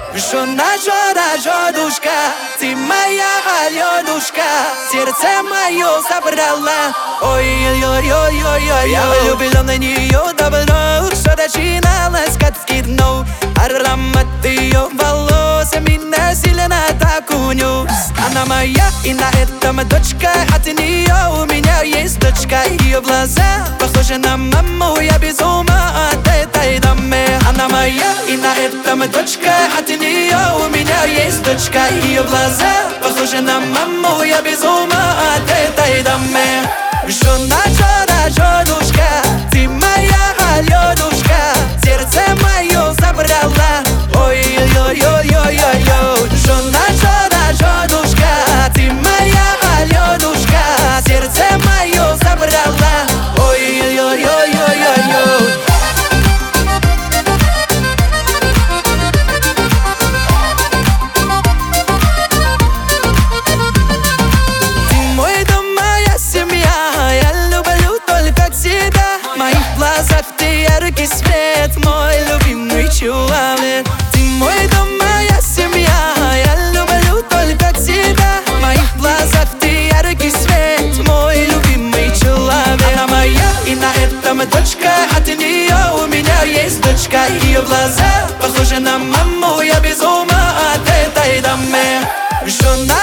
Жена, женушка, ты моя Аленушка, сердце мое забрала. Ой-ой-ой-ой-ой-ой, я влюблен на нее давно, что начиналось как в кино. Аромат ее волос меня сильно так унес. Она моя и на этом дочка, от нее у меня есть дочка. Ее глаза похожи на маму, я без ума от этой дамы. Она моя и на этом дочка, от нее у меня есть дочка. Ее глаза похожи на маму, я без ума от этой дамы. Жена, женушка, ты моя Аленушка, сердце мое забрала. Ой-ой-ой-ой-ой-ой. Жена, женушка, ты моя Аленушка, сердце мое забрала. Ой-ой-ой-ой-ой-ой. Ты мой дом, моя семья, я люблю только тебя. В моих глазах ты яркий свет, мой любимый человек. Ты мой дом, моя семья, я люблю только тебя. В моих глазах ты яркий свет, мой любимый человек. Она моя и на этом дочка, от нее у меня есть дочка. Ее глаза похожи на маму, я без ума от этой дамы. Жена,